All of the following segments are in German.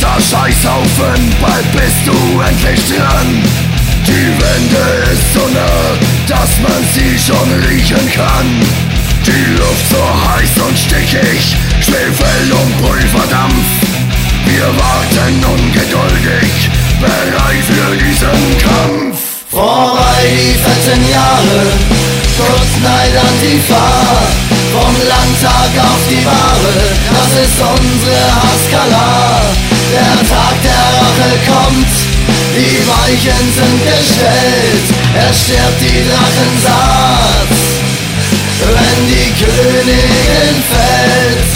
Alter Scheißhaufen, bald bist du endlich dran. Die Wende ist so nah, dass man sie schon riechen kann. Die Luft so heiß und stickig, Schwefel und Pulverdampf. Wir warten ungeduldig, bereit für diesen Kampf. Vorbei die fetten Jahre, Kurzneid Antifa. Vom Landtag auf die Bahre, das ist unsere Haskala. Der Tag der Rache kommt, die Weichen sind gestellt. Es stirbt die Drachensaat, wenn die Königin fällt.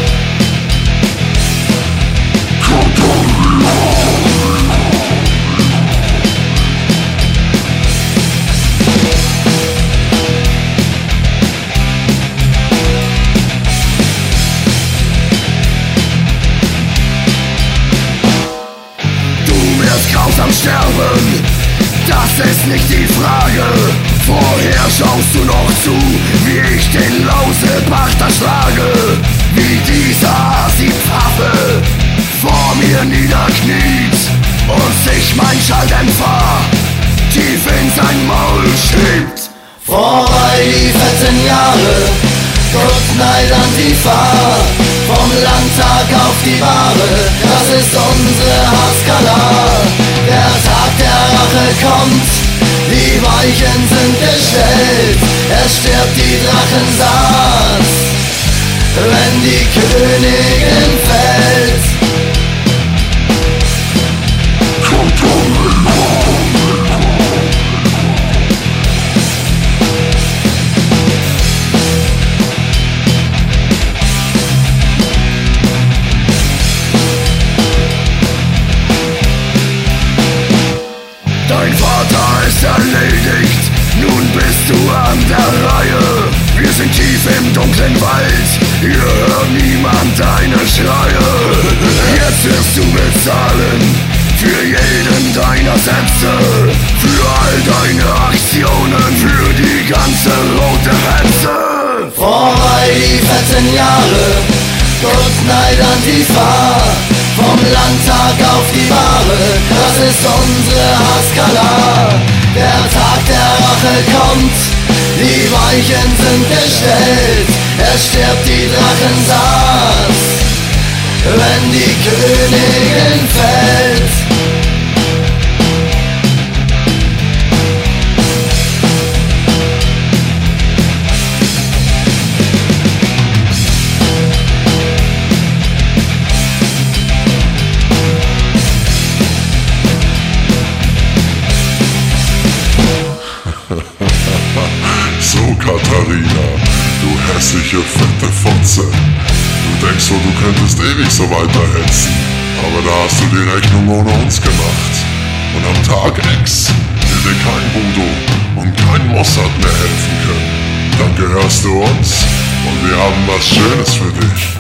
Grausam sterben, das ist nicht die Frage. Vorher schaust du noch zu, wie ich den Lausebach erschlage. Wie dieser Siebpfaffe vor mir niederkniet und sich mein Schalldämpfer tief in sein Maul schiebt. Vorbei die fetten Jahre, Kurzneid Antifa. Vom Landtag auf die Bahre, das ist unsere Haskala. Der Tag der Rache kommt, die Weichen sind gestellt. Es stirbt die Drachensaat, wenn die Königin fällt. Dein Vater ist erledigt, nun bist du an der Reihe. Wir sind tief im dunklen Wald, hier hört niemand deine Schreie. Jetzt wirst du bezahlen für jeden deiner Sätze, für all deine Aktionen, für die ganze rote Hetze. Vorbei die fetten Jahre, Kurzneid Antifa. Vom Landtag auf die Bahre, das ist unsere Haskala. Der Tag der Rache kommt, die Weichen sind gestellt. Es stirbt die Drachensaat, wenn die Königin fällt. So, Katharina, du hässliche, fette Fotze. Du denkst so, du könntest ewig so weiterhetzen. Aber da hast du die Rechnung ohne uns gemacht. Und am Tag X will dir kein Voodoo und kein Mossad mehr helfen können. Dann gehörst du uns und wir haben was Schönes für dich.